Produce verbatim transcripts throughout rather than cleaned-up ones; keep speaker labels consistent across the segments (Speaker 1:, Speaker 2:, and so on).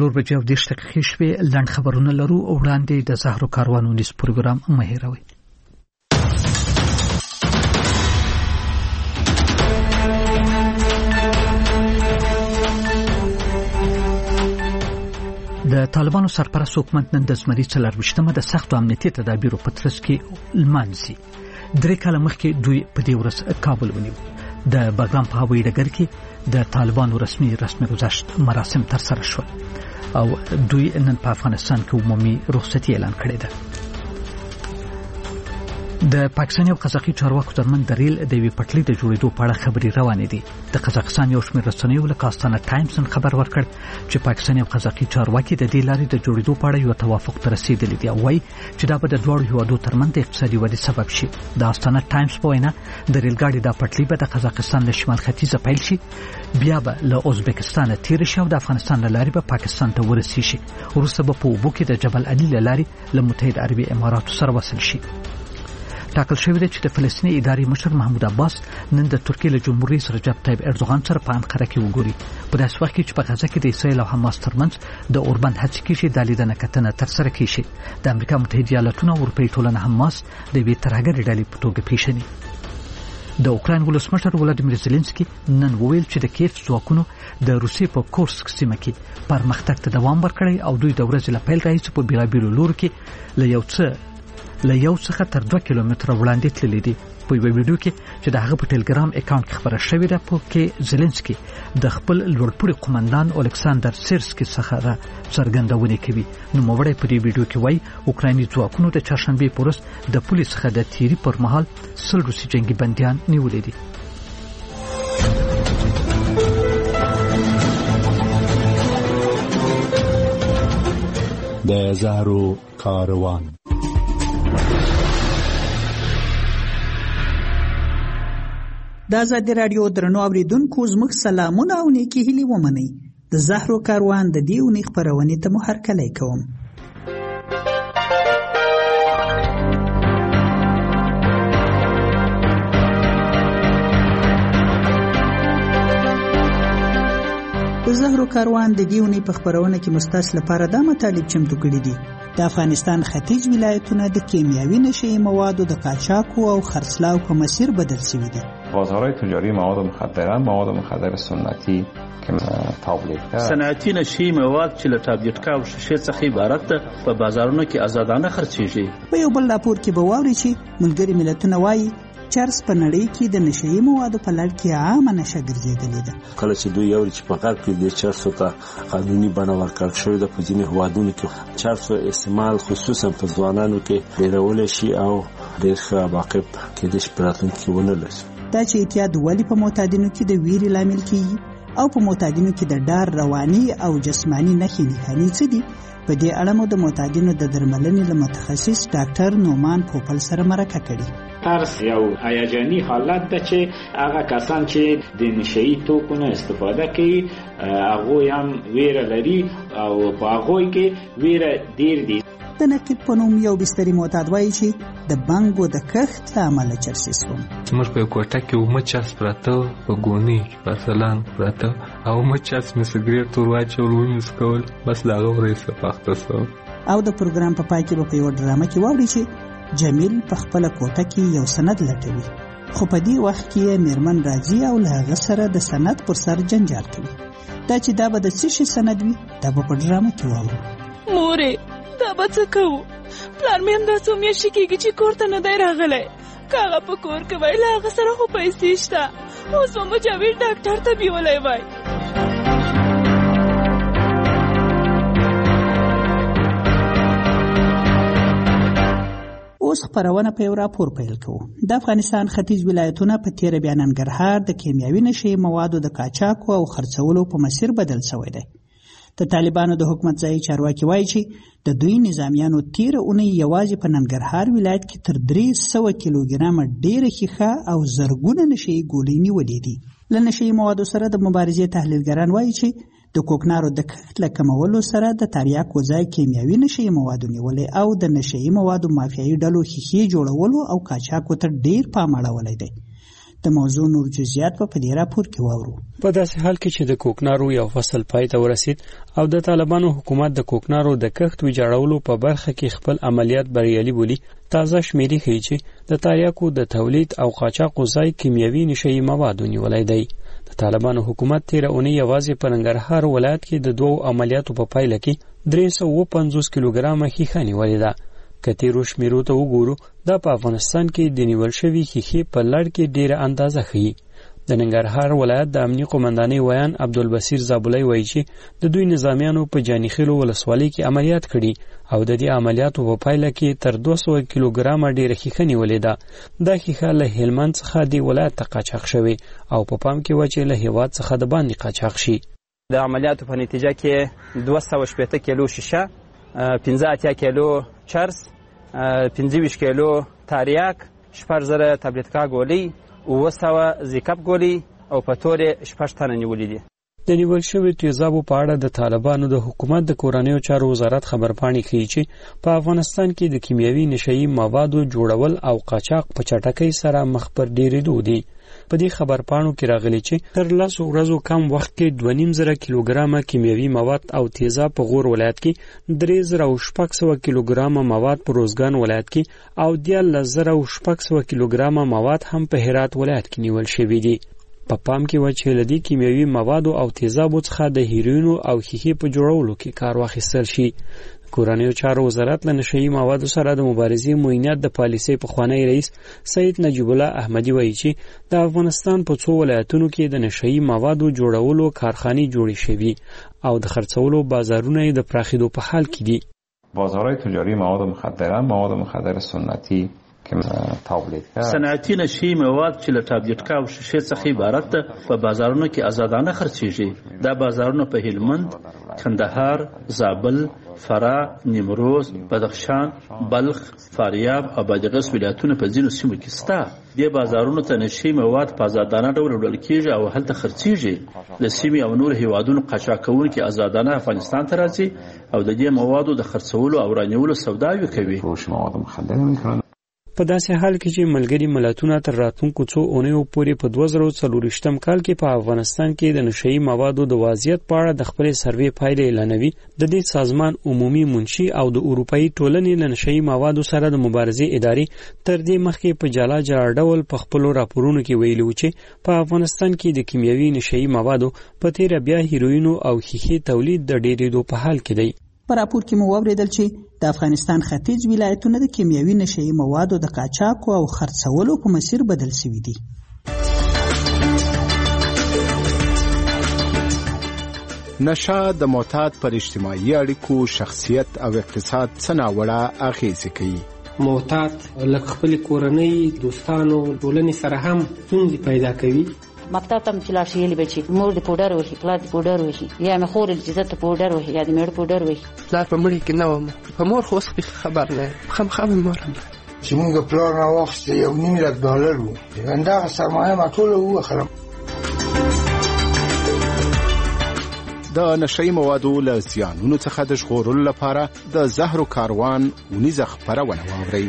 Speaker 1: څلور بجې او دېرش دقیقې شوې. لنډ خبرونه لرو. وړاندې د زهرو کاروان ونیز پروګرام مه هېروئ. د طالبانو سرپرست حکومت نن د زمري څلرویشتمه د سختو امنیتي تدابیرو په ترڅ کې لمانځي. درې کاله مخکې دوی په دې ورځ کابل ونیو. د بګرام په هوایي ډګر کې د طالبانو رسمي رسمي گذشت مراسم ترسره شول او دوی نن په افغانستان کې عمومي رخصتي اعلان کړې ده. د پاکستان او قزاقي چارواکو ترمن د ریل د وی پټلۍ د جوړېدو په اړه خبري روانې دي. د قزاقستان یو شمېر رسنیو لکه آستانه ټایمز خبر ورکړ چې پاکستان او قزاقي چارواکي د دې لارې د جوړېدو په اړه یو توافق ته رسیدلی دي او وايي چې دا به د دوه هیوادو ترمن د اقتصادي ودې سبب شي. د آستانه ټایمز په وینا د ریل ګاډي د پټلۍ به د قزاقستان له شمال ختیځه پیل شي، بیا به له ازبکستان تیر شي او د افغانستان له لارې به پاکستان ته ورسیږي شي. وروسته به په اوبو کې د جبل علي له لارې له متحده عربي اماراتو سره وصل شي. ټاکل شوی دی چې د فلسطیني ادارې مشر محمود عباس نن د ترکیې له جمهور رئیس رجب طیب اردوغان سره په انقره کې وګوري. په داسې وخت کې چې په غزه کې د اسرائیل او حماس ترمنځ د اوربند هڅې کېږي د لیدنه کتنه ترسره کېږي. د امریکا متحده ایالاتونو او اروپایي ټولنه حماس د یوې ترهګرې ډلې په توګه پیژني. د اوکراین ولسمشر ولادیمیر زيلنسکي نن وویل چې د کیف ځواکونو د روسیې په کورسک سیمه کې پرمختګ ته دوام ورکړی او دوی د ورځې له پیل راهیسې په بیلابیلو لورو کې له یو څه له یو څخه تر دوه کیلومتره وړاندې تللی دی. په یو ویډیو کې چې د هغه په ټلګرام اکاونټ کې خبره شوې ده په کې زيلنسکي د خپل لوړپوړي قومندان الکساندر سیرسکي څخه څرګندونه کوي. نو موړی په دې ویډیو کې وایي اوکرایني ځواکونو د چهارشنبه په ورځ د پولیس څخه د تیری پر مهال سل روسي جنگي بنديان نیولې دي.
Speaker 2: د زهرو کاروان.
Speaker 3: د آزادي رادیو درنو اوریدونکو زموږ سلامونه او نیکی هیلې ومنئ. د زهرو کاروان د دې اونۍ خپرونې ته مو هرکلی کوم. د زهرو کاروان د دې اونۍ په خپرونه کې مستاس لپاره دا مطالب چمتو کړي دي. د افغانستان ختیځ ولایتونه د کیمیاوي نشئی موادو د قاچاقو او خرڅلاو په مسیر بدل شوي دي.
Speaker 4: بازارهای تجاری مواد مخدرات، مواد مخدر سنتی که تابلیت‌ها،
Speaker 5: صنعتی نشئی مواد چې له تابلیت‌ها او شیشې څخه عبارت ده په بازارونو کې آزادانه خرڅېږي.
Speaker 3: په یو بل راپور کې به واورئ چې ملګري ملتونه وایي چرس په نړۍ کې د نشئی موادو په لړ کې عامه نشه ګرځېدلې ده.
Speaker 2: کله چې دوی یو چې په غرب کې د چرسو ته قانوني بڼه ورکړل شوې ده، په ځینې هېوادونو کې چرسو استعمال خصوصا په ځوانانو کې ډېرولی شي او ډېر ښه عواقب کېدای شي په راتلونکي کې ونه لري.
Speaker 3: دا چې اعتیاد ولې په معتادینو کې د ویرې لامل کېږي او په معتادینو کې د ډار رواني او جسماني نښې نښانې څه دي؟ په دې اړه مو د معتادینو د درملنې له متخصص ډاکټر نومان پوپل سره مرکه کړې.
Speaker 6: ترس یو هیجاني حالت ده چې هغه کسان چې د نشئی توکو نه استفاده کوي هغه هم ویره لري او په هغه کې ویره ډیر دي.
Speaker 3: د نقیب په نوم یو بستري معتاد وایي چې د بنګو د کښت له امله چرس شوم.
Speaker 7: زموږ په کوټه کې اومه چرس پراته په ګونې کې مثلا پراته او اومه چرس مې سګرټ ور واچول ومې سکول بس لا غوړې سپاخته سو.
Speaker 3: او د پروګرام په پای کې به په یو ډرامه کې واوري چې جمیل په خپل کوټه کې یو سند لټوي، خو په دې وخت کې میرمن راځي او له هغه سره د سند پر سر جنجال کوي. دا چې دا به د څه شي سند وي دا به په ډرامه کې واورو.
Speaker 8: مورې دا به څه کوو؟ پلار مې همداسې میاشتې کېږي چې کور ته نه دی راغلی. که هغه په کور کې وای له هغه سره خو پیسې شته، اوس به مو جاوید ډاکټر ته بیولی وای.
Speaker 3: اوس خپرونه په یو راپور پیل کوو. د افغانستان ختیځ ولایتونه په تیره بیا ننګرهار د کیمیاوي نشئی موادو د قاچاقو او خرڅولو په مسیر بدل شوی دی. د طالبانو د حکومت ځایي چارواکي وایي چې د دوی نظامیانو تیره اونۍ یوازې په ننګرهار ولایت کې تر درې سوه کیلوګرامه ډېره ښیښه او زرګونه نشئی ګولۍ نیولې دي. له نشئی موادو سره د مبارزې تحلیلګران وایي چې د کوکنارو د کښت له کمولو سره د تریاکو ځای کیمیاوي نشئی موادو نیولې او د نشئی موادو مافیایي ډلو ښیښې جوړولو او قاچاقو ته ډېر پام اړولی دی. د موضوع نور جزئیات په دې راپور کې واورو.
Speaker 9: په داسې حال کې چې د کوکنارو یو فصل پای ته ورسید او د طالبانو حکومت د کوکنارو د کښت ویجاړولو په برخه کې خپل عملیات بریالي بولي، تازه شمیرې ښیي چې د تریاکو د تولید او قاچاقو ځای کیمیاوي نشهیي موادو نیولی دی. د طالبانو حکومت تیره اونۍ یوازې په ننګرهار ولایت کې د دوو عملیاتو په پایله کې درې سوه اووه پنځوس کیلوګرامه ښیښه نیولې ده. که تیرو شمیرو ته وګورو، دا په افغانستان کې د نیول شوي ښیښې په لړ کې ډیره اندازه ښیي. د ننګرهار ولایت د امنیې قومندانۍ ویان عبدالبصیر زابلی وایي چې د دوی نظامیانو په جانیخیلو ولسوالۍ کې عملیات کړي او د دې عملیاتو په پایله کې تر دوه سوه کیلوګرامه ډیره ښیښه نیولې ده. دا ښیښه له هلمند څخه دې ولایت ته قاچاق شوې او په پام کې وه چې له هیواد څخه د باندې قاچاق شي.
Speaker 10: د عملیاتو په نتیجه کې دوه سوه شپېته کیلو شیشه، پنځه اتیا کیلو چرس، پنځه ویشت کیلو تریاک، شپږ زره تابلیتکا ګولۍ، اووه سوه زیکپ ګولۍ او په تورې شپږ تنه نیولي دي.
Speaker 9: د نیول شویو تیزابو په اړه د طالبانو د حکومت د کورنیو چارو وزارت خبرپاڼې ښیي چې په افغانستان کې د کیمیاوي نشهیي موادو جوړول او قاچاق په چټکۍ سره مخ پر ډیرېدو دي. په دې خبرپاڼو کې راغلي چې تر لسو ورځو کم وخت کې دوه نیم زره کیلوګرامه کیمیاوي مواد او تیزاب په غور ولایت کې، درې زره او شپږ سوه کیلوګرامه مواد په روزګان ولایت کې او دیارلس زره او شپږ سوه کیلوګرامه مواد هم په هرات ولایت کې نیول شوي دي. په پام کې و چې له دې کیمیاوي موادو او تیزابو څخه د هیروینو او ښیښې په جوړولو کې کار واخیستل شي. کورنیو چارو وزارت له نشهیي موادو سره د مبارزې معینات د پالیسۍ پخوانی رئیس سید نجیب الله احمدي وایي چې د افغانستان په څو ولایتونو کې د نشهیي موادو جوړولو کارخانې جوړې شوي او د خرڅولو بازارونه یې د پراخېدو په حال کې دي.
Speaker 4: بازارهای تجاری مواد مخدره، مواد مخدر سنتی که تابلیت کرد.
Speaker 5: صنعتي نشهیي مواد چې له تابلیتکا او شیشې څخه عبارت ده په بازارونو کې آزادانه خرڅېږي. دا بازارونه په هلمند، کندهار، زابل، فراه، نیمروز، بدخشان، بلخ، فاریاب او بادغیس ولایتونه په ځینو سیمو کې شته. دې بازارونو ته نشهیي مواد په آزادانه ډول وړل کېږي او هلته خرڅېږي. د سیمې او نور هیوادونو قاچاقونکي آزادانه افغانستان ته راځي او د دې موادو د خرڅولو او رانیولو سوداوي کوي.
Speaker 9: په داسې حال کې چې ملګري ملتونه تر راتلونکو څو اونیو پورې په دوه زره څلورویشتم کال کې په افغانستان کې د نشهیي موادو د وضعیت په اړه د خپلې سروې پایلې اعلانوي، د دې سازمان عمومي منشي او د اروپایي ټولنې له نشهیي موادو سره د مبارزې ادارې تر دې مخکې په جلا جلا ډول په خپلو راپورونو کې ویلي و چې په افغانستان کې د کیمیاوي نشهیي موادو په تیره بیا هیروینو او ښیښې تولید د ډېرېدو په حال کې دی.
Speaker 3: په راپور کې مو واوریدل چې د افغانستان ختیځ ولایتونه د کیمیاوي نشهیي موادو د قاچاقو او خرڅولو په مسیر بدل شوي دي.
Speaker 11: نشه د معتاد پر اجتماعي اړیکو، شخصیت او اقتصاد څه ناوړه اغېزې کوي.
Speaker 12: معتاد له خپلې کورنۍ، دوستانو، ټولنې سره هم ستونزې پیدا کوي.
Speaker 13: مکتب ته چې لاړ شي یلی به چې مور دې پوډر وهي، پلار دې پوډر وهي، یا مې خور چې زه ته پوډر وهي، یا دې مېړه پوډر وهي.
Speaker 14: پلار په مړي کې نه وم، په مور خو اوس خبر نه یم، خامخا مې مور هم
Speaker 15: چې مونږ پلار راواخیسته یو نیم لک ډالر وو، همدغه سرمایه ما ټوله ووخلم.
Speaker 11: د نشهیي موادو له زیانونو څخه د ژغورلو لپاره د زهرو کاروان اونیزه خپرونه واورئ.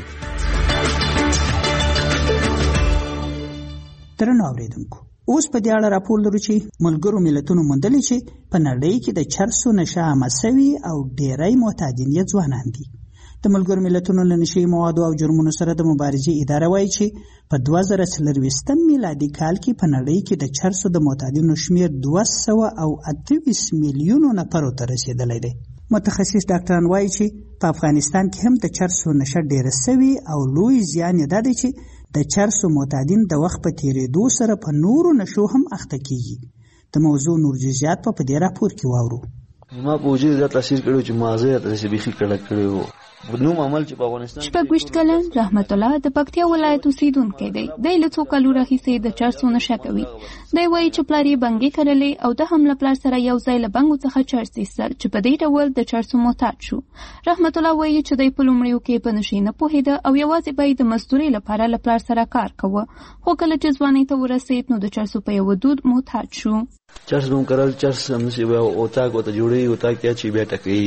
Speaker 3: درنو اوریدونکو، اوس په دې اړه راپور لرو چې ملګرو ملتونو موندلي چې په نړۍ کې د چرسو نشه عامه سوي او ډېری معتادین یې ځوانان دي. د ملګرو ملتونو له نشهیي موادو او جرمونو سره د مبارزې اداره وایي چې په دوه زره څلرویشتم میلادي کال کې په نړۍ کې د چرسو د معتادینو شمیر دوه سوه او اته ویشت میلیونو نفرو ته رسېدلی دی. متخصص ډاکټران وایي چې په افغانستان کې هم د چرسو نشه ډېره سوي او لوی زیان یې دا دی چې د چرسو معتادین د وخت په تیریدو سره په نورو نشو هم اخته کیږي. د موضوع نور جزئیات په دې راپور کې واورو.
Speaker 16: ما په وجود دا تاثیر کړو چې مازه ته بيخي کړه کړو نوم عمل چې په افغانستان
Speaker 17: شپږ ویشت کلن رحمت الله د پکتیا ولایت اوسیدونکی دی. د له څو کالو راهیسې د چرسو نشه کوي. دی وایي چې پلار یې بنګې کرلې او د هم له پلار سره یو ځای له بنګو څخه چرس ایستل چې په دې ډول د چرسو معتاد شو. رحمت الله وایي چې دی په لومړیو کې په نشې نه پوهېده او یوازې به یې د مزدورۍ لپاره له پلار سره کار کوه، خو کله چې ځوانۍ ته ورسېد نو د چرسو په یوه دود معتاد شو.
Speaker 16: چرس نوم کرل چرس هم سی و او تا کو ته جوړي او تا کې چې به ټکې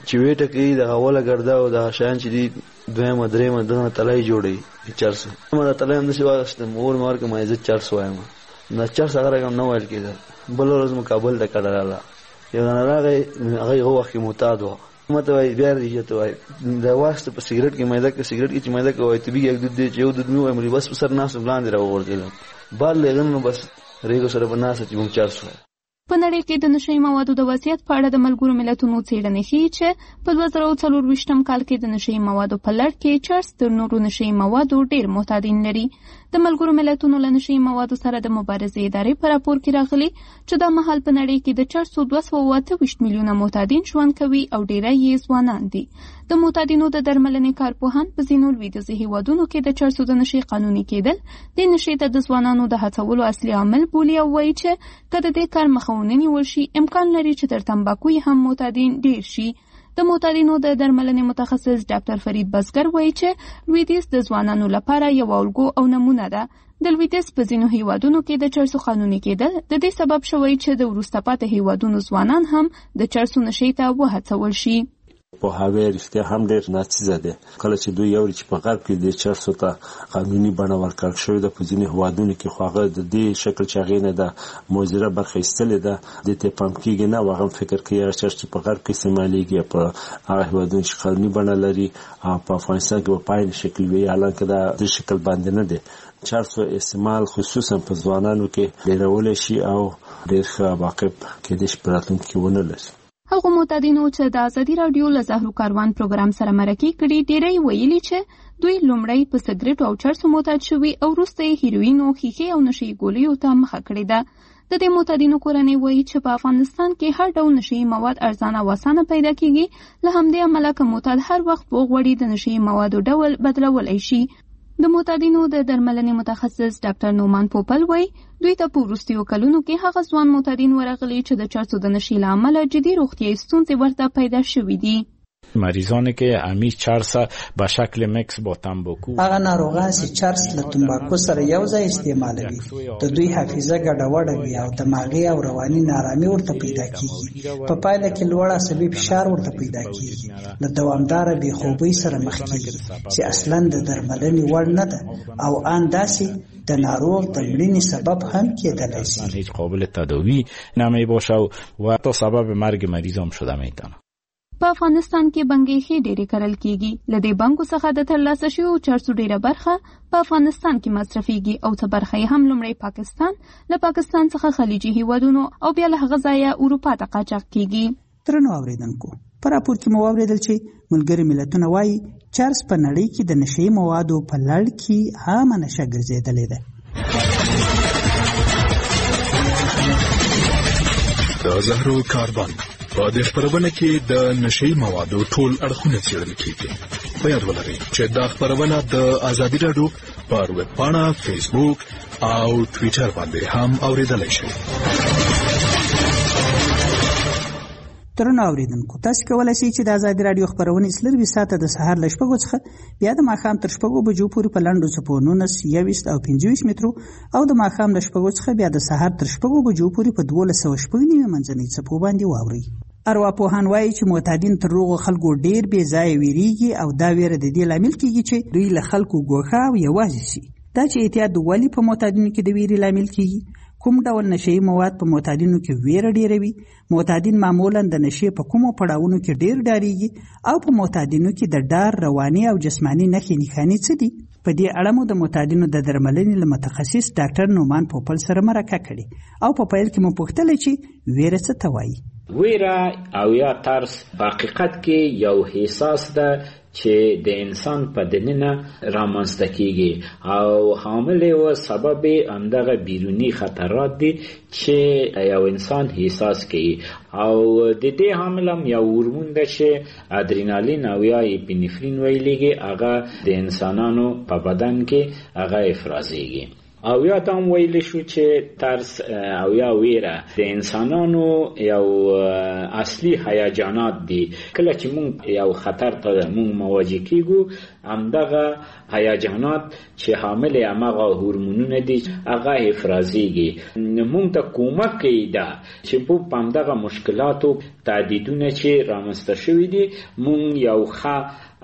Speaker 16: چې ویټه کې د اوله ګردا او د شان چې دی دویمه درېمه دغه تلای جوړي چار سو ما د تلای هم د شوا واستم اور مار کې ما عزت چار سو وایم نه چار سو هغه کوم نو ویل کېده بل ورځ مقابل د کډراله یو نه راغی هغه هو وخت معتاد و مته وای بیا دې ته وای د واسطه په سیګریټ کې مېدا کې سیګریټ کې چې مېدا کې وای طبي یک دود دی چې یو دود مې وای مې بس په سر ناس بلاندې راوړل بار لګن بس ریګو سره په ناس چې مونږ چار سو
Speaker 17: په نړۍ کې د نشهیي موادو د وضعیت په اړه د ملګرو ملتونو څېړنې ښیي چې په دوه زره څلرویشتم کال کې د نشهیي موادو په لړ کې چرس تر نورو نشهیي موادو ډېر معتادین لري. د ملګرو ملتونو له نشهیي موادو سره د مبارزې ادارې په راپور کې راغلي چې دا مهال په نړۍ کې د چرسو دوه سوه اوه اته ویشت میلیونه معتادین ژوند کوي او ډېری یې ځوانان دي. د معتادینو د درملنې کارپوهان په ځینو لویدیځو هېوادونو کې د چرسو د نشې قانوني کېدل د نشې ته د ځوانانو د هڅولو اصلي عامل بولي او وایي چې که د دې کار مخه ونه نیول شي امکان لري چې تر تمباکو هم معتادین ډېر شي. د معتادینو د درملنې متخصص ډاکټر فرید بزګر وایي چې لویدیځ د ځوانانو لپاره یو الګو او نمونه ده. د لویدیځ په ځینو هېوادونو کې د چرسو قانوني کېدل د دې سبب شوی چې د وروسته پاتې هېوادونو ځوانان هم د چرسو نشې ته وهڅول شي.
Speaker 2: په هغه رښتیا هم ډېر ناڅیزه ده کله چې دوی یو چې په غرب کې د چرسو ته قانوني بڼه ورکړل شوې ده په ځینې هېوادونو کې خو هغه د دې شکل چې هغې نه د مؤثره برخه ایستلې ده دې ته پام کېږي نه او هغه فکر کوي هغه چرس چې په غرب کې استعمالېږي په هغه هېوادونو چې قانوني بڼه لري او په افغانستان کې په پایله شکل وي حالانکه دا د شکل باندې نه دی. چرسو استعمال خصوصا په ځوانانو کې ډېرولی شي او ډېر ښه عواقب کېدای شي په راتلونکي کې ونه لري.
Speaker 17: هغو معتادینو چې د ازادي راډیو له زهرو کاروان پروګرام سره مرکې کړي ډېری ویلي چې دوی لومړی په سګریټو او چرسو معتاد شوي او وروسته یې هیروینو ښیښې او نشهیي ګولیو ته مخه کړې ده. د دې معتادینو کورنۍ وایي چې په افغانستان کې هر ډول نشهیي مواد ارزانه او اسانه پیدا کېږي. له همدې امله که معتاد هر وخت وغواړي د نشهیي موادو ډول بدلولی شي. د معتادینو د درملنې متخصص ډاکټر نومان پوپل وایي دوی ته په وروستیو کلونو کې هغه ځوان معتادین ورغلي چې د چرسو د نشې له امله جدي روغتیایي ستونزې ورته پیدا شوي دي.
Speaker 18: مریضانی که همی چرس به شکل مکس با تنباکو
Speaker 3: هغه ناروغان چې چرس له تنباکو سره یو ځای استعمالوي د دوی حافظه ګډوډه وي او دماغي او رواني نارامي ورته پیدا کیږي. په پایله کې لوړ عصبي فشار ورته پیدا کیږي. له دوامداره بې خوبۍ سره مخ کیږي چې اصلا د درملنې وړ نه ده او آن داسې د ناروغ د مړینې سبب هم کېدلی شي.
Speaker 18: هیچ قابل تداوی نمی باشه و تا سبب مرگ مریض هم شده میتونه.
Speaker 17: په افغانستان کې بنګې ډېرې کرل کېږي. له دې بنګو څخه د ترلاسه شویو چرسو ډېره برخه په افغانستان کې مصرفېږي او څه برخه یې هم لومړی پاکستان له پاکستان څخه خلیجي هېوادونو او بیا له هغه ځایه اروپا ته قاچاق کېږي.
Speaker 3: درنو اورېدونکو په راپور کې مو واورېدل چې ملګري ملتونه وایي چرس په نړۍ کې د نشهیي موادو په لړ کې عامه نشه ګرځېدلې ده.
Speaker 11: د زهرو کاربن په دې خپرونه کې د نشهیي موادو ټول اړخونه څېړل کېږي. په یاد ولرئ چې دا خپرونه د ازادي راډیو پر ویب پاڼه، فیسبوک او ټویټر باندې هم اورېدلی شئ.
Speaker 3: درنو اورېدونکو تاسو کولی شئ چې د ازادي راډیو خپرونې څلرویشت ساعته د سهار له شپږو څخه بیا د ماښام تر شپږو بجو پورې په لنډو څپو نولس، یوویشت او پنځه ویشت مترو او د ماښام له شپږو څخه بیا د سهار تر شپږو بجو پورې په دولس سوه شپږ نوي منځنۍ څپو باندې واورئ. ارواپوهان وایي چې معتادین تر روغو خلکو ډېر بې ځایه ویریږي او دا ویره د دې لامل کېږي چې دوی له خلکو ګوښه او یوازې شي. دا چې اعتیاد ولې په معتادینو کې د ویرې لامل کېږي؟ کوم ډول نشهیي مواد په معتادینو کې ویره ډېروي؟ معتادین معمولا د نشې په کومو پړاوونو کې ډېر ډارېږي او په معتادینو کې د ډار رواني او جسماني نښې نښانې څه دي؟ په دې اړه مو د معتادینو د درملنې له متخصص ډاکټر نومان پوپل سره مرکه کړې او په پیل کې مو پوښتله چې ویره څه ته وایي.
Speaker 6: ویره او یا ترس په حقیقت کې یو احساس ده چې د انسان په دننه رامنځته کیږي او حامل او سبب همدغه بیرونی خطرات دي چې یو انسان احساس کوي او د دې حامل هم یو هورمون ده چې ادرینالین او یا اپینفرین ویلېږي. هغه د انسانانو په بدن کې هغه افرازېږي او یا دام ویل شو چې ترس او یا ویره د انسانانو یو اصلي هیجانات دي. کله چې مونږ یو خطر ته مونږ مواجه کیږو همدغه هیجانات چې حامل هغه هورمونونه دي هغه افرازیږي. مونږ ته کومک کوي دا چې په همدغه مشکلاتو تعدیدونه چې رامنځته شوي دي مونږ یو ښه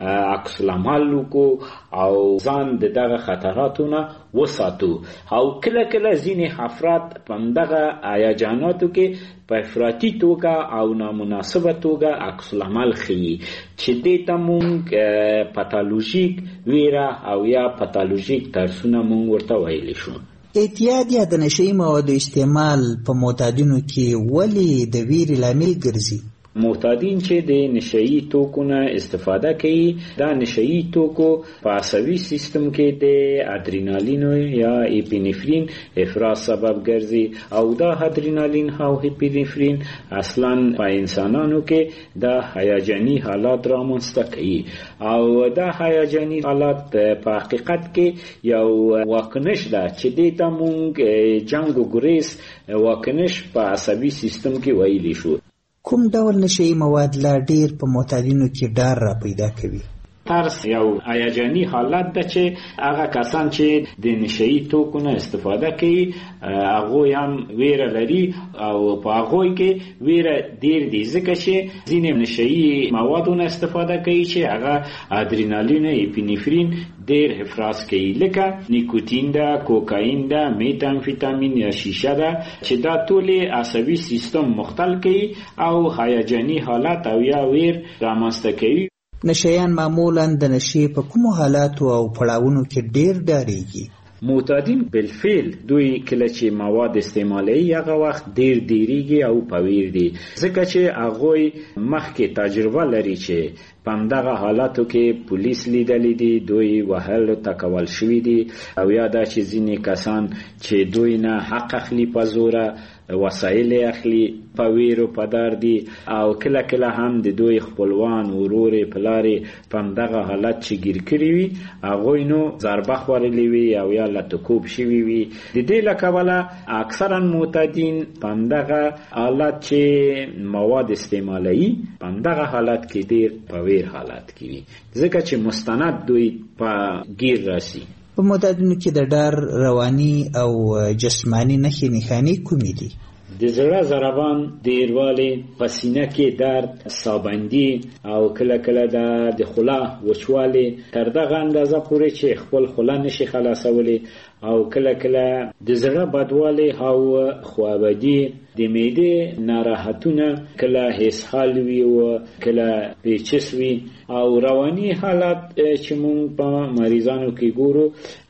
Speaker 6: عکس العمل وکړو او ځان د دغه خطراتو نه وساتو. او کله کله ځینې افراد په همدغه هیجاناتو کې په افراطي توګه او نامناسبه توګه عکس العمل ښیي چې دې ته مونږ پاتالوژیک ویره او یا پاتالوژیک ترسونه مونږ ورته ویلی شو.
Speaker 3: اعتیاد یا د نشهیي موادو استعمال په معتادینو کې ولې د ویرې لامل ګرځي؟
Speaker 6: معتادین چې د نشهیي توکو نه استفاده کوي دا نشهیي توکو په عصبي سیستم کې د ادرینالین یا اپینفرین افراز سبب ګرځي او دا ادرینالین او اپینفرین اصلا په انسانانو کې دا هیجاني حالات رامنځته کوي او دا هیجاني حالات په حقیقت کې یو واکنش ده چې دې ته مونږ جنګ و ګریز واکنش په عصبي سیستم کې ویلی شو.
Speaker 3: کوم ډول نشهیي مواد لا ډیر په معتادینو کې ډار را پیدا کوي؟
Speaker 6: ترس یو هیجاني حالت ده چې هغه کسان چې د نشهیي توکو نه استفاده کوي هغه هم ویره لري او په هغه کې ویره ډیر دي ځکه چې ځینې نشهیي موادو نه استفاده کوي چې هغه ادرینالین اپینفرین ډیر افراز کوي لکه نیکوتین ده، کوکاین ده، میتامفیتامین یا شیشه ده چې دا ټول عصبي سیستم مختل کوي او هیجاني حالت او یا ویر رامنځته کوي.
Speaker 3: نشهیان معمولا د نشې په کومو حالاتو او پړاوونو کې ډیر ډاریږي؟
Speaker 6: معتادین بالفعل دوی کله چې مواد استعمالوي هغه وخت ډیر ډیریږي او پویر دي ځکه چې هغه مخکې تجربه لري چې په همدغه حالاتو کې پولیس لیدلی دي دوی وهل تکول شوي دي او یا دا چې ځینې کسان چې دوی نه حق اخلي په زوره وسایل اخلي په ویرو په دار دي او کله کله هم د دوی خپلوان ورورې پلارې په همدغه حالت چې ګیر کړي وي هغوی نو ضربه خوړلې وي او یا لتکوب شوي وي. د دې له کبله اکثرا معتادین په همدغه حالت چې مواد استعمالوي په همدغه حالت کې ډیر په ویر حالت کې وي ځکه چې مستند دوی په ګیر راسي.
Speaker 3: په معتادینو کې د ډار رواني او جسمانی نښې نښانې کومې دي؟
Speaker 6: د زړه ضربان، ډیروالی، په سینه کې درد، سابندي او کله کله د خوله وچوالی تر دغه اندازه پورې چې خپل خوله نشي خلاصولی او کله کله د زړه بدوالی او خوابدي، د معدې ناراحتونه، کله اسهال وي او کله پیچس وي او رواني حالت چې مونږ په مریضانو کې ګورو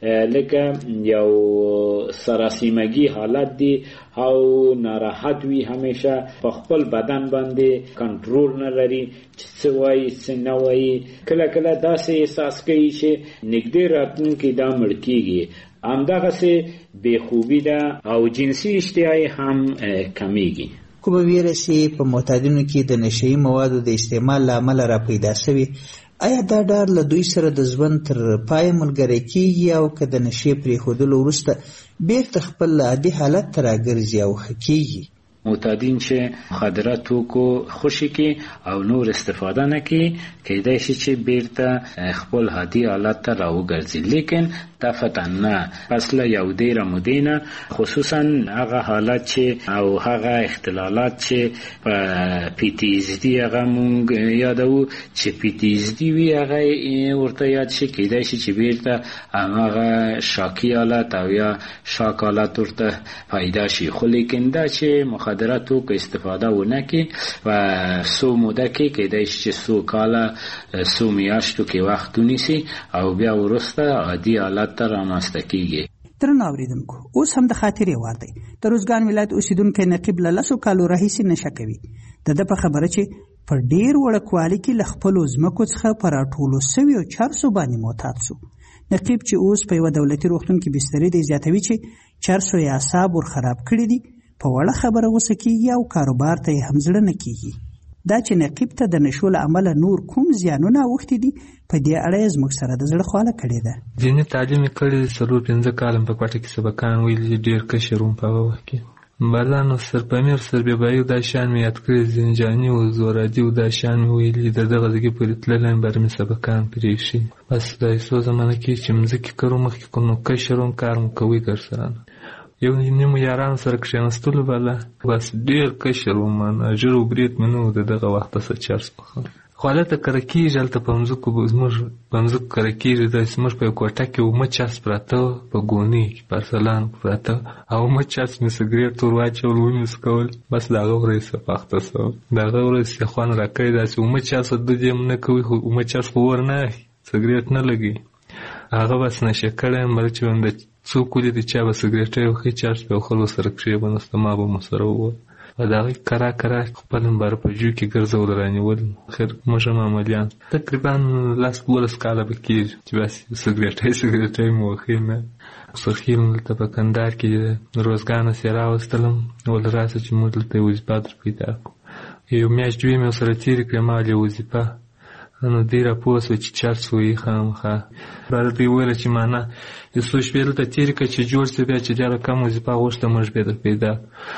Speaker 6: لکه یو سراسیمګي حالت دی او ناراحت وي همیشه په خپل بدن باندې کنټرول نه لري چې څه وایي څه نه وایي کله کله داسې احساس کوي چې نږدې راتلونکي دا مړ کیږي همدغسې بېخوبي ده او جنسي اشتهایي هم کمیږي.
Speaker 3: کومه ویره چې په معتادینو کې د نشهیي موادو د استعمال له امله را پیدا شوي آیا دا ډار له دوی سره د ژوند تر پایه ملګری کیږي او که د نشې پرېښودلو وروسته بیرته خپل عادي حالت ته راګرځي او ښه کیږي؟
Speaker 6: معتادین چې مخدره توکو خوشي کی او نور استفاده نه کی کېدای شي چې بیرته خپل عادي حالت ته راوګرځي لیکن دفعتا نه پس له یو ډیره مودینه خصوصا هغه حالت چې او هغه اختلالات چې په پی تی ایس دی هغه مونږ یادو چې پی تی ایس دی وی هغه ورته یاد شي کېدای شي چې بیرته هغه شاکی حالت او یا شاک حالت ورته پیدا شي خو لیکن دا چې مخدره توکو استفاده ونه کی و سو موده کې کېدای شي چې سو کاله سو میاشتو کې وخت ونیسي او بیا ورسته عادي حالت تر رامنځته کیږي.
Speaker 3: درنو اوریدونکو اوس هم د خاطرې وار دی. د روزګان ولایت اوسیدونکی نقیب له لسو کالو راهیسې نشه کوي. د ده په خبره چې په ډیر وړوکوالي کې له خپلو ځمکو څخه په راټولو سویو چرسو باندې معتاد سو. نقیب چې اوس په یوه دولتي روغتون کې بسترې دی زیاتوي چې چرسو یې اعصاب ور خراب کړي دي په وړه خبره غوسه کیږي او کاروبار ته یې هم زړه نه کیږي. دا چې نقیب ته د نشو له امله نور کوم زیانونه اوښتي دي په دې اړه یې زموږ سره د زړه خواله کړې ده.
Speaker 7: دیني تعلیم یې کړی څلور پنځه کاله په کوټه کې سبقان ویلي، ډېر کشر وم په هغه وخت کې. بلانو سرپمیر سربیبایي دا شیان مې یاد کړي، زنجاني و زورادي و دا شیان مې ویلي، د دغه ځګې پورې تللی یم، بر مې سبقان پرېښي. بس دا څو زمانه کې چې مځکې کرو مخکې کوم نو کشر وم، کار مو کوي در سره یو نیمو یارانو سره کښېنستلو بله بس ډېر کشر وم، ژر و برید مې نه و د دغه وخته څه چرس پخه. خو هلته کره کېږي، هلته په مځکو زموږ په مځکو کره کېږي، داسې زموږ په یو کوټه کې اومه چرس پراته وه، په ګونۍ کې پارسلان پراته او اومه چرس مې سګرېټ ور واچول، ومې څکول، بس د هغه ورځ څه پاخته شوم. د هغه ورځ یې خوند را کړی، داسې اومه چرس دود یې نه کوي، خو اومه چرس خو ور نه اخلي، سګرېټ نه لګوي. هغه بس نشه کړی یم، بل چې وم د څوک ولیدي چا به سګرېټۍ وښي چرس په یو خلکو سره کښېبنسته، ما به مو سره وویل او د هغې کرا کرا خپل باره په جو کې ګرځول رانیول. خیر موږ هم عملیان تقریبا لس دولس کاله به کېږي چې بس سګرېټۍ سګرېټۍ مو وښي نه. سرخیل دلته په کندهار کې روزګانه سې راوستلم، ول راسه چې موږ دلته یې وظیفه در پیدا کړو. یو میاشت دوې مې ورسره تېرې کړې، ما ولې وظیفه نو دی را پوه سوه چې چرس وهي خامخا. راته یې وویله چې معنا یو څو شپې دلته تېرې کړه چې جوړ سې، بیا چې ډېره کم وظیفه غوښته موږ بیا در پیدا.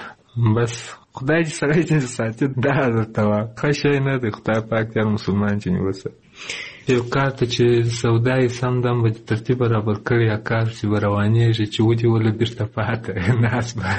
Speaker 7: بس خدای دې سړی چې ساتي دا درته وه، ښه شی نه دی، خدای پاک دې هر مسلمان چې نیوسه. یو کار ته چې سودا یې سم دم به ترتیب برابر کړی، یا کار چې به روانېږي چې ودې وله بېرته پاته ناست به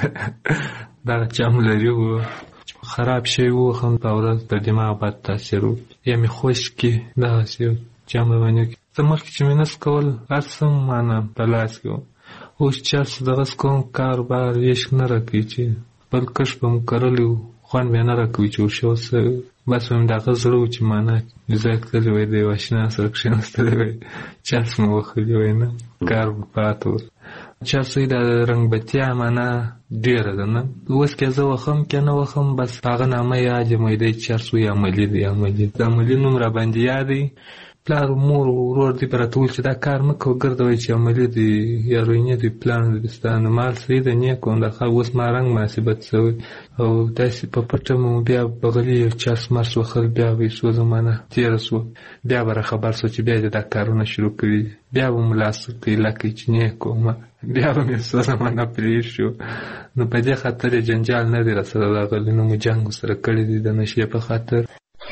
Speaker 7: دغه چم لري و خراب شی و، هم په ورځ د دماغ بد تاثیر و، یا مې خوش کې دغسې یو جام روانې کې. څه مخکې چې مې نس کول هر څه مانه په لاس کې و، اوس چرس دغسې کوم کاروبار ویش نه راکوي چې خپل کښت به مو کرلی و، خوند بیا نه راکوي چې ورشه اوس بس ویم د هغه زړه و چې معنا ځای تللی وی د یو اشنا سره کښېنستلی وی، چرس مې وښلي وی نه کار به پاته و. چرس وی د رنګبتیا معنا ډېره ده نه، اوس که زه وخم که نه وخم بس هغه نامه یاد یم وی دی چرس وی عملي دی عملي د عملي نوم را باندې یاد دی. پلار مور ورور دی به راته ویل چې دا کار مه کوه، ګرده وایي چې عملي دی یا روینې دی پلان دی ستا نو مال صحیح ده نیک کوم د اوس ما رنګ مناسبت شوی او داسې په پټه مو بیا بغلي یو چرس مرس وخل، بیا به یې څو زمانه تېره شوه، بیا به را خبر شو چې بیا دې دا کارونه شروع کړي، بیا به مو لاس قیله کوي چې نیک کومه، بیا به مې څو زمانه پرېښ شو. نو په دې خاطر یې جنجال نه دی راسره راغلی، نو مو جنګ ورسره کړی دی د نشې په خاطر.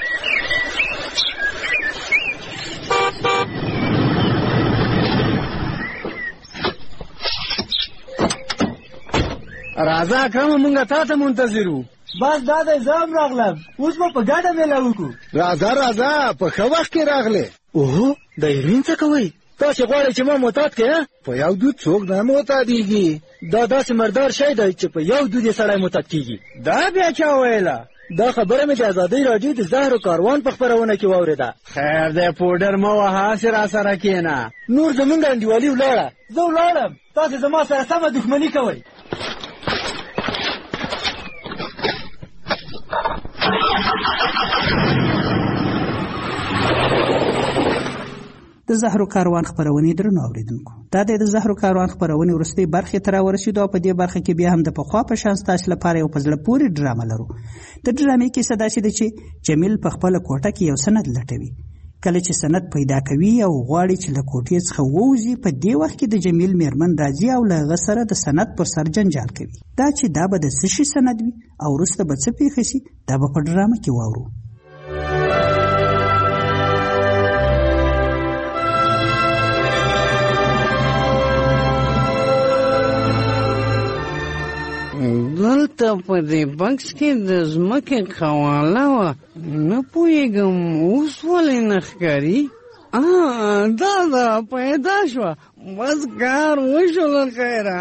Speaker 19: راځه اکرمه مونږ تا ته منتظر وو.
Speaker 20: بس دا دی زه هم راغلم، اوس به په ګډه میله وکړو.
Speaker 19: راځه راځه په ښه وخت کې راغلې. اوهو د ایرین څه کوئ؟ تاسې غواړئ چې ما معتاد کړې؟ په یو دود څوک نه معتادېږي.
Speaker 20: دا داسې مردار شی دی چې په یو دود یې سړی معتاد کېږي.
Speaker 19: دا بیا چا ویله؟
Speaker 20: دا خبره مې د ازادۍ راډیو د زهرو کاروان په خپرونه کې واورېده.
Speaker 19: خیر دی پوډر مه وهه، هسې راسره کښېنه.
Speaker 20: نور زمونږ انډیوالي ولاړه، زه ولاړم، تاسې زما سره سمه دښمني کوئ.
Speaker 3: د زهرو کاروان خپرونې درنو اوریدونکو، دا د زهرو کاروان خپرونې وروستۍ برخې ته راورسېدو او په دې برخه کې بیا هم د پخوا په شان ستاسو لپاره یو په زړه پورې ډرامه لرو. د ډرامې کیسه داسې ده چې جمیل په خپله کوټه کې یو سند لټوي. کله چې سند پیدا کوي او غواړي چې له کوټې څخه ووځي، په دې وخت کې د جمیل میرمن راځي او له هغه سره د سند پر سر جنجال کوي. دا چې دا به د څه شي سند وي او وروسته به څه پېښه شي، دا به په ډرامه کې واورو.
Speaker 21: دلته په دې بکس کې د ځمکې خواله وه، نه پوهېږم اوس ولې نه ښکاري. دا ده پیدا شوه، بس کار وشو له خیره.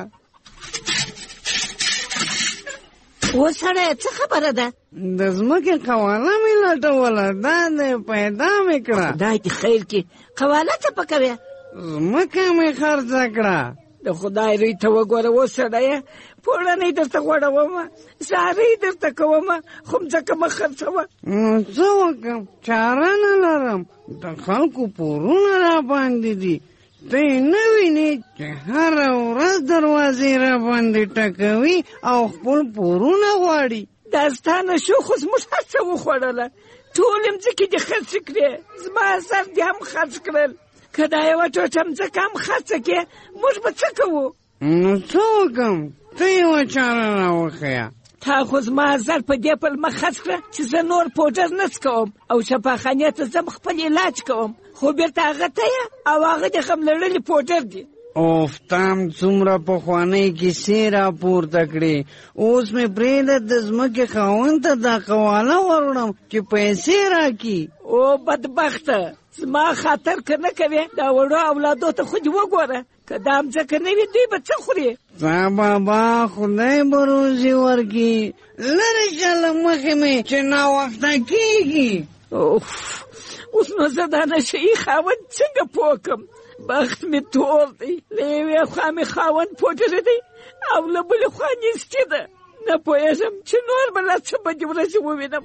Speaker 22: اوس سړی څه خبره ده؟
Speaker 21: د ځمکې قواله مې لټوله، دا دی پیدا مې کړه.
Speaker 22: خدای دې خیر کړي. قواله څه پکوې؟
Speaker 21: ځمکه مې خرڅه کړه.
Speaker 22: د خدای روی ته وګوره اوس سړیه، پوړنۍ درته غوړومه، سارۍ درته کومه، خو مځکه مه خرڅوه.
Speaker 21: نو څه وکړم؟ چاره نه لرم، د خلکو پورونه را باندې دي. ته یې نه وینې چې هره ورځ دروازې را باندې ټکوي او خپل پورونه غواړي.
Speaker 22: داستانه شو خو زموږ هر څه وخوړله ټول مځکې دې خرڅ کړې زما سر دې هم خرڅ کړل که دا یوه ټوټه مځکه هم خرڅه کړې موږ به څه کوو
Speaker 21: نو څه وکړم ته یوه چاره راوښیه
Speaker 22: تا خو زما زر په دې پلمه خرڅ کړه چې زه نور پوډر نه څکوم او شفاخانې ته ځم خپل علاج کوم خو بیرته هغه ته یې او هغه دې خم لړلي پوډر دي
Speaker 21: اوف تام څومره پخوانۍ کیسې راپورته کړې اوس مې پرېږده د ځمکې خاوند ته دا قواله وروړم چې پیسې راکړي
Speaker 22: او بدبخته زما خاطر که نه کوې دا وړو اولادو ته خو دې وګوره که دا مځکه نه وي دوی به څه خوري
Speaker 21: تا بابا خدای به روزي ورکړي لرې شه له مخې مې چې ناوخته کېږي
Speaker 22: اوف اوس نو زه دا نشهیي خاوند څنګه پوه کړم بخت مې تور دی له یوې خوا مې خاوند پوډر دی او له بلې خوا نیستي ده نه پوهېږم چې نور به لا څه بدې ورځې ووینم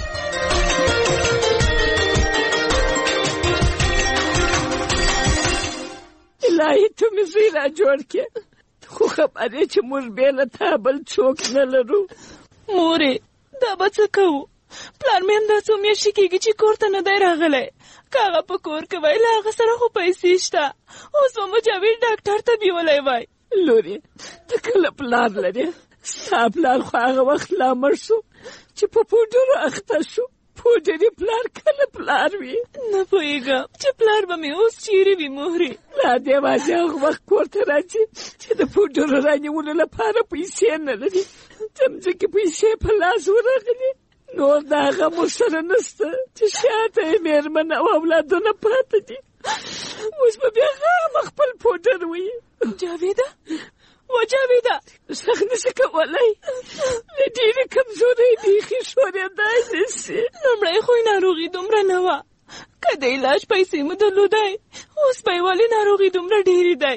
Speaker 22: الهي ته مې زوی را جوړ کړې خو خبر یې چې موږ بې له تا بل څوک نه لرو
Speaker 1: مورې دا به څه کوو پلار مې همدا څو میاشتې کېږي چې کور ته نه دی راغلی که هغه په کور کې وای له هغه سره خو پیسې شته اوس به مجاور ډاکټر ته بیولی وای
Speaker 22: لورې ته کله پلار لرې ستا پلار خو هغه وخت لا مړ شو چې په پوډرو اخته شو پوډري پلار کله پلار وي
Speaker 1: نه پوهېږم چې پلار به مې اوس چیرې وي مورې
Speaker 22: لا دې واجه هغه وخت کور ته راځي چې د پوډرو رانیولو لپاره پیسې نه لري د مځکې پیسې په لاس ورغلي نور د هغه مو سره نسته چې شاته یې مېرمن او اولادونه پاته دي اوس به بیا هغه خپل پوډر وي
Speaker 1: جاویده و جاویده
Speaker 22: سخت نشي کولی له ډېرې کمزورۍ بیخي شورېدای نه شي
Speaker 1: لومړی خو یې ناروغي دومره نه وه که د علاج پیسې مو درلودی اوس به یې ولې ناروغي دومره ډېرې دی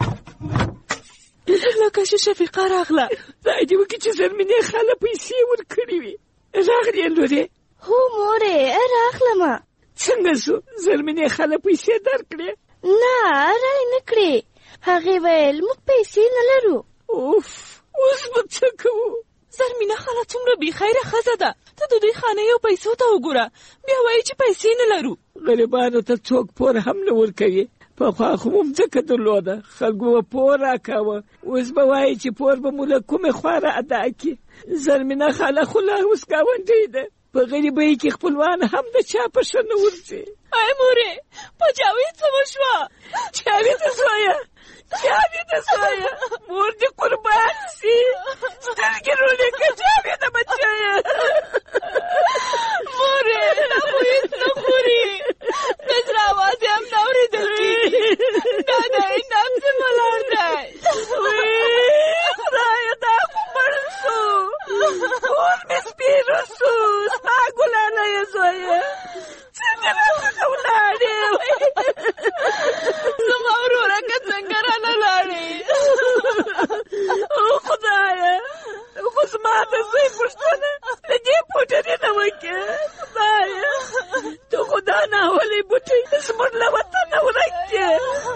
Speaker 1: لکه چې شفیقه راغله
Speaker 22: خدای دې وکړي چې زرمینې خاله پیسې ورکړې وي راغلې لورې
Speaker 8: هو مورې راغلمه
Speaker 22: څنګه شو زرمینې خاله پیسې درکړې
Speaker 8: نه رای نه کړې هغې ویل موږ پیسې نه لرو
Speaker 22: اوف اوس به څه کوو
Speaker 1: زرمینه خاله څومره بېخیره ښځه ده ته د دوی خانې او پیسو ته وګوره بیا وایي چې پیسې نه لرو
Speaker 22: غریبانو ته څوک پور هم نه ورکوي پخوا خو مو مځکه درلوده خلکو به پور راکاوه اوس به وایي چې پور به مو له کومې خوا را ادا کړي زرمینه خاله خو لا اوس ګاونډۍ ده په غریبۍ کې خپلوان هم د چا په ښه نه ورځي
Speaker 1: ای مورې په جاوید څه وشوه
Speaker 22: جاویده زویه جاویده زویه مور دې قربان سي سترګې رولې که جاویده بچیه
Speaker 1: مورې دا خو هېڅ نه خوري د زړه اواز یې هم نه اورېدل کېږي دا د انعام څه ولاړ دی
Speaker 22: خدایه دا خو مړ شو کور مې سپېره شو ستا ګلانه یې زویه څنګه راڅخه ولاړې
Speaker 1: زما وروره که څنګه رانه لاړې
Speaker 22: او خدایه خو زما د زوی پوښتنه د دې پوډرې نه وکړه خدایه ته خو دا ناولې بوټی زموږ له وطنه ورک کړې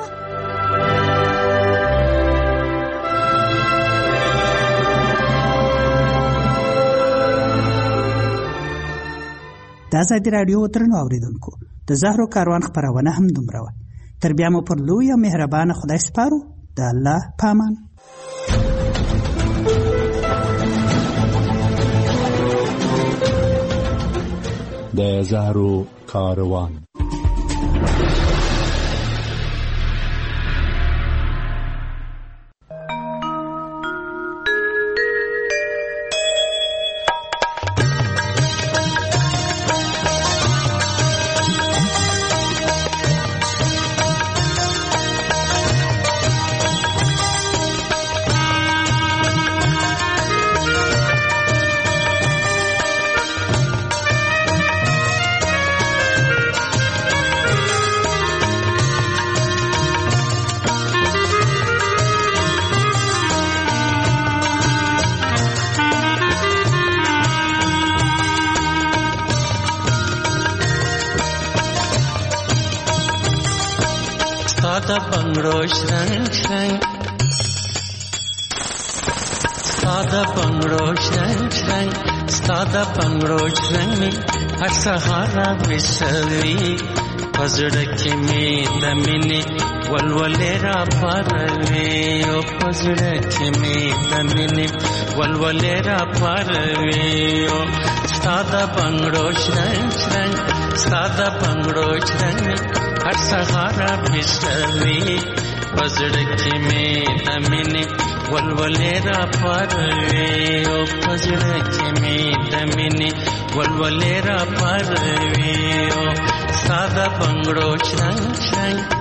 Speaker 3: د ازادي راډیو درنو اوریدونکو د زهرو کاروان خپرونه هم دومره وه تر بیا مو پر لوی او مهربانه خدای سپارو د الله پامان
Speaker 23: د زهرو کاروان
Speaker 24: د بنگړو شرنګ شرنګ
Speaker 4: ساده بنگړو شرنګ شرنګ ساده بنگړو شرنګ می هر سهار وسوي پزړه کې می د مینې ولولې را پروي او پزړه کې می د مینې ولولې را پروي او ساده بنگړو شرنګ شرنګ ساده بنگړو شرنګ می هر سهار وسوي پزړه کې می د مینې ولولې را پروي او پزړه کې می د مینې ولولې را پروي او ساده بنگړو شرنګ شرنګ